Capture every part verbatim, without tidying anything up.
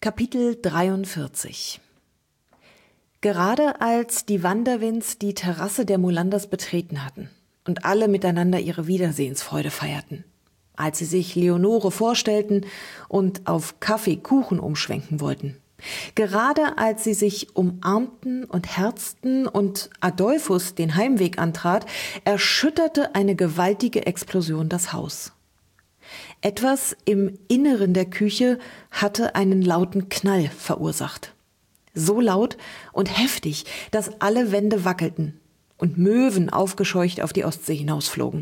Kapitel dreiundvierzig. Gerade als die Wanderwins die Terrasse der Molanders betreten hatten und alle miteinander ihre Wiedersehensfreude feierten, als sie sich Leonore vorstellten und auf Kaffee, Kuchen umschwenken wollten, gerade als sie sich umarmten und herzten und Adolphus den Heimweg antrat, erschütterte eine gewaltige Explosion das Haus. Etwas im Inneren der Küche hatte einen lauten Knall verursacht. So laut und heftig, dass alle Wände wackelten und Möwen aufgescheucht auf die Ostsee hinausflogen.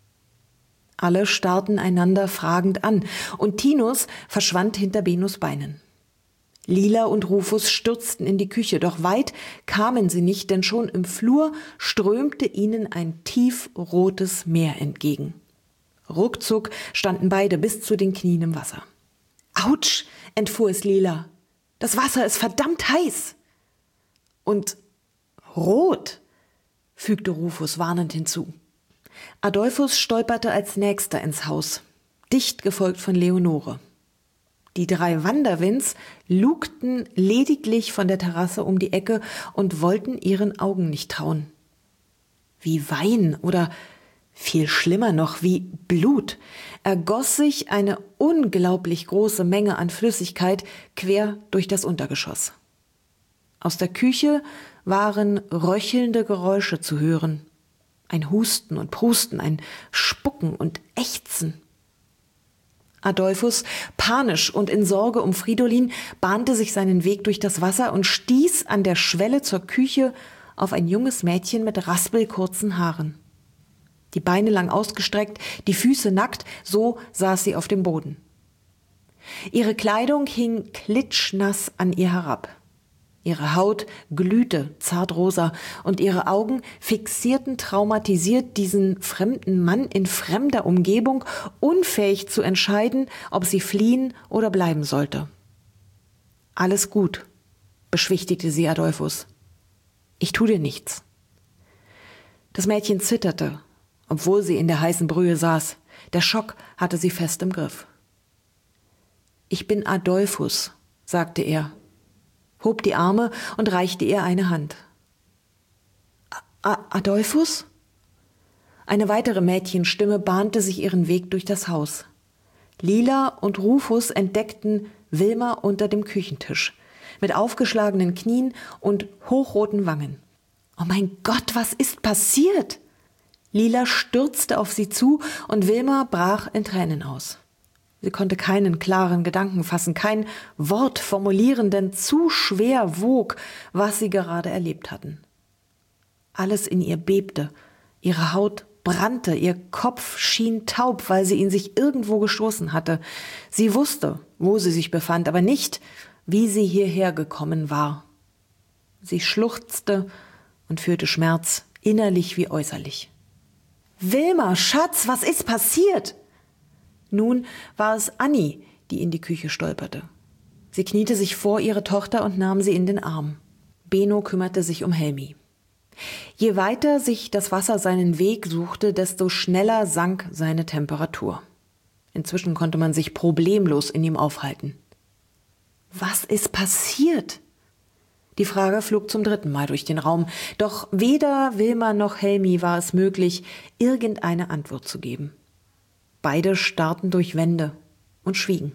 Alle starrten einander fragend an und Tinus verschwand hinter Benus Beinen. Lila und Rufus stürzten in die Küche, doch weit kamen sie nicht, denn schon im Flur strömte ihnen ein tiefrotes Meer entgegen. Ruckzuck standen beide bis zu den Knien im Wasser. »Autsch«, entfuhr es Lila. »Das Wasser ist verdammt heiß!« »Und rot«, fügte Rufus warnend hinzu. Adolphus stolperte als Nächster ins Haus, dicht gefolgt von Leonore. Die drei Wanderwins lugten lediglich von der Terrasse um die Ecke und wollten ihren Augen nicht trauen. Wie Wein oder viel schlimmer noch, wie Blut, ergoss sich eine unglaublich große Menge an Flüssigkeit quer durch das Untergeschoss. Aus der Küche waren röchelnde Geräusche zu hören. Ein Husten und Prusten, ein Spucken und Ächzen. Adolphus, panisch und in Sorge um Fridolin, bahnte sich seinen Weg durch das Wasser und stieß an der Schwelle zur Küche auf ein junges Mädchen mit raspelkurzen Haaren. Die Beine lang ausgestreckt, die Füße nackt, so saß sie auf dem Boden. Ihre Kleidung hing klitschnass an ihr herab. Ihre Haut glühte zartrosa und ihre Augen fixierten traumatisiert diesen fremden Mann in fremder Umgebung, unfähig zu entscheiden, ob sie fliehen oder bleiben sollte. »Alles gut«, beschwichtigte sie Adolphus. »Ich tu dir nichts.« Das Mädchen zitterte, obwohl sie in der heißen Brühe saß. Der Schock hatte sie fest im Griff. »Ich bin Adolphus«, sagte er, hob die Arme und reichte ihr eine Hand. A- »Adolphus?« Eine weitere Mädchenstimme bahnte sich ihren Weg durch das Haus. Lila und Rufus entdeckten Wilma unter dem Küchentisch, mit aufgeschlagenen Knien und hochroten Wangen. »Oh mein Gott, was ist passiert?« Lila stürzte auf sie zu und Wilma brach in Tränen aus. Sie konnte keinen klaren Gedanken fassen, kein Wort formulieren, denn zu schwer wog, was sie gerade erlebt hatten. Alles in ihr bebte, ihre Haut brannte, ihr Kopf schien taub, weil sie ihn sich irgendwo gestoßen hatte. Sie wusste, wo sie sich befand, aber nicht, wie sie hierher gekommen war. Sie schluchzte und fühlte Schmerz, innerlich wie äußerlich. »Wilma, Schatz, was ist passiert?« Nun war es Annie, die in die Küche stolperte. Sie kniete sich vor ihre Tochter und nahm sie in den Arm. Beno kümmerte sich um Helmi. Je weiter sich das Wasser seinen Weg suchte, desto schneller sank seine Temperatur. Inzwischen konnte man sich problemlos in ihm aufhalten. »Was ist passiert?« Die Frage flog zum dritten Mal durch den Raum, doch weder Wilma noch Helmi war es möglich, irgendeine Antwort zu geben. Beide starrten durch Wände und schwiegen.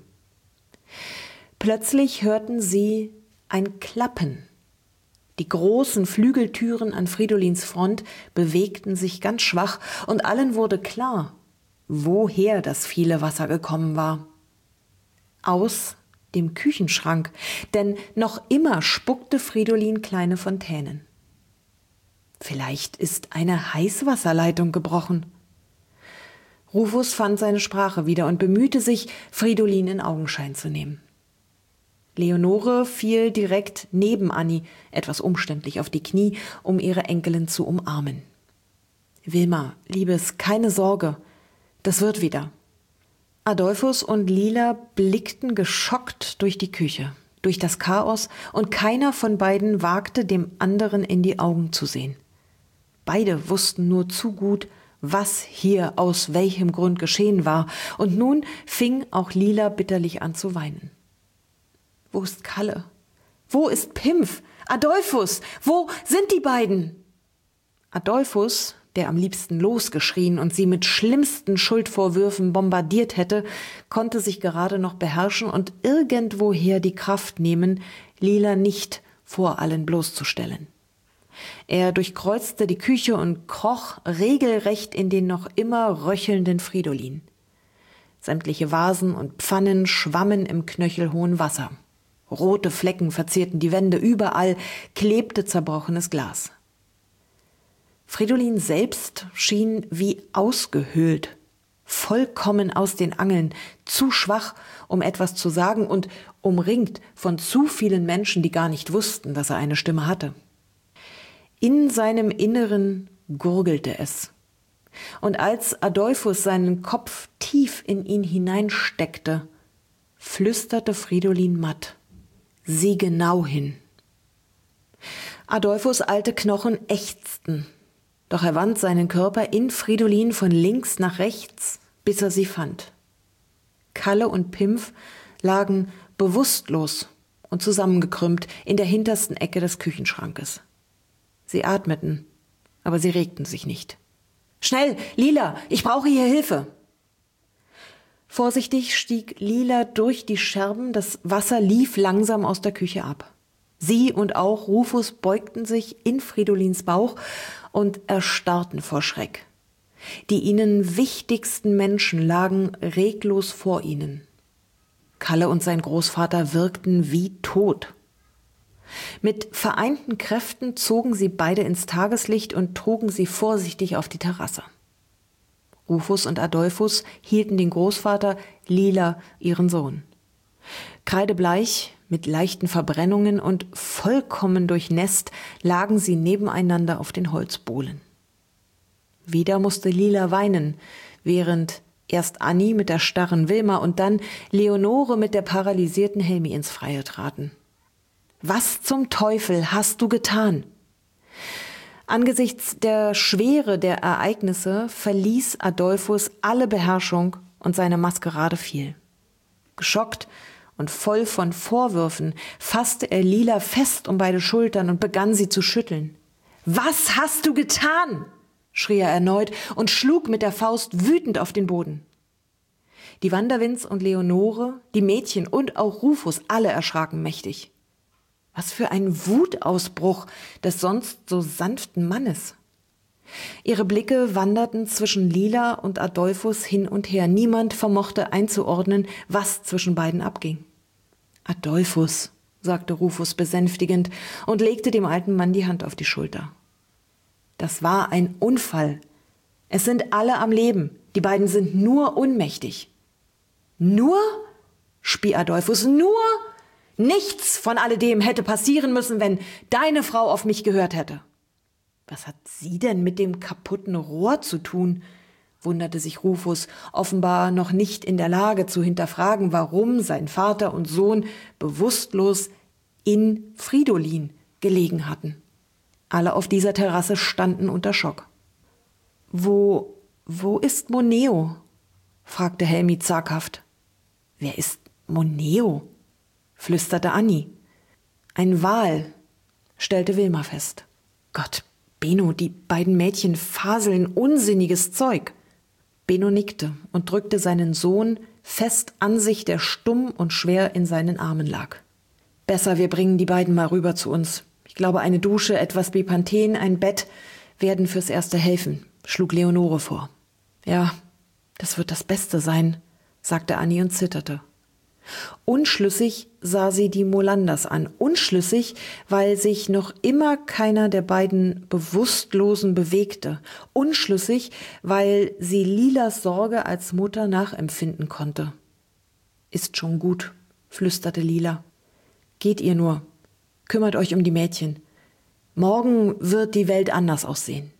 Plötzlich hörten sie ein Klappen. Die großen Flügeltüren an Fridolins Front bewegten sich ganz schwach und allen wurde klar, woher das viele Wasser gekommen war. Aus dem Küchenschrank, denn noch immer spuckte Fridolin kleine Fontänen. Vielleicht ist eine Heißwasserleitung gebrochen. Rufus fand seine Sprache wieder und bemühte sich, Fridolin in Augenschein zu nehmen. Leonore fiel direkt neben Annie, etwas umständlich auf die Knie, um ihre Enkelin zu umarmen. »Wilma, Liebes, keine Sorge, das wird wieder.« Adolphus und Lila blickten geschockt durch die Küche, durch das Chaos, und keiner von beiden wagte, dem anderen in die Augen zu sehen. Beide wussten nur zu gut, was hier aus welchem Grund geschehen war, und nun fing auch Lila bitterlich an zu weinen. Wo ist Kalle? Wo ist Pimpf? Adolphus? Wo sind die beiden? Adolphus, der am liebsten losgeschrien und sie mit schlimmsten Schuldvorwürfen bombardiert hätte, konnte sich gerade noch beherrschen und irgendwoher die Kraft nehmen, Lila nicht vor allen bloßzustellen. Er durchkreuzte die Küche und kroch regelrecht in den noch immer röchelnden Fridolin. Sämtliche Vasen und Pfannen schwammen im knöchelhohen Wasser. Rote Flecken verzierten die Wände, überall klebte zerbrochenes Glas. Fridolin selbst schien wie ausgehöhlt, vollkommen aus den Angeln, zu schwach, um etwas zu sagen und umringt von zu vielen Menschen, die gar nicht wussten, dass er eine Stimme hatte. In seinem Inneren gurgelte es. Und als Adolphus seinen Kopf tief in ihn hineinsteckte, flüsterte Fridolin matt: »Sieh genau hin.« Adolphus' alte Knochen ächzten, doch er wand seinen Körper in Fridolin von links nach rechts, bis er sie fand. Kalle und Pimpf lagen bewusstlos und zusammengekrümmt in der hintersten Ecke des Küchenschrankes. Sie atmeten, aber sie regten sich nicht. »Schnell, Lila, ich brauche hier Hilfe!« Vorsichtig stieg Lila durch die Scherben, das Wasser lief langsam aus der Küche ab. Sie und auch Rufus beugten sich in Fridolins Bauch und erstarrten vor Schreck. Die ihnen wichtigsten Menschen lagen reglos vor ihnen. Kalle und sein Großvater wirkten wie tot. Mit vereinten Kräften zogen sie beide ins Tageslicht und trugen sie vorsichtig auf die Terrasse. Rufus und Adolphus hielten den Großvater, Lila ihren Sohn. Kreidebleich, mit leichten Verbrennungen und vollkommen durchnässt, lagen sie nebeneinander auf den Holzbohlen. Wieder musste Lila weinen, während erst Annie mit der starren Wilma und dann Leonore mit der paralysierten Helmi ins Freie traten. »Was zum Teufel hast du getan?« Angesichts der Schwere der Ereignisse verließ Adolphus alle Beherrschung und seine Maskerade fiel. Geschockt und voll von Vorwürfen fasste er Lila fest um beide Schultern und begann sie zu schütteln. »Was hast du getan?« schrie er erneut und schlug mit der Faust wütend auf den Boden. Die Wanderwins und Leonore, die Mädchen und auch Rufus, alle erschraken mächtig. Was für ein Wutausbruch des sonst so sanften Mannes. Ihre Blicke wanderten zwischen Lila und Adolphus hin und her. Niemand vermochte einzuordnen, was zwischen beiden abging. »Adolphus«, sagte Rufus besänftigend und legte dem alten Mann die Hand auf die Schulter. »Das war ein Unfall. Es sind alle am Leben. Die beiden sind nur ohnmächtig.« »Nur?« spie Adolphus. »Nur? Nichts von alledem hätte passieren müssen, wenn deine Frau auf mich gehört hätte.« »Was hat sie denn mit dem kaputten Rohr zu tun?« wunderte sich Rufus, offenbar noch nicht in der Lage zu hinterfragen, warum sein Vater und Sohn bewusstlos in Fridolin gelegen hatten. Alle auf dieser Terrasse standen unter Schock. »Wo, wo ist Moneo?« fragte Helmi zaghaft. »Wer ist Moneo?« flüsterte Annie. »Ein Wal«, stellte Wilma fest. »Gott, Benno, die beiden Mädchen faseln unsinniges Zeug.« Benno nickte und drückte seinen Sohn fest an sich, der stumm und schwer in seinen Armen lag. »Besser, wir bringen die beiden mal rüber zu uns. Ich glaube, eine Dusche, etwas Bepanthen, ein Bett werden fürs Erste helfen«, schlug Leonore vor. »Ja, das wird das Beste sein«, sagte Annie und zitterte. Unschlüssig sah sie die Molanders an. Unschlüssig, weil sich noch immer keiner der beiden Bewusstlosen bewegte. Unschlüssig, weil sie Lilas Sorge als Mutter nachempfinden konnte. »Ist schon gut«, flüsterte Lila. »Geht ihr nur. Kümmert euch um die Mädchen. Morgen wird die Welt anders aussehen.«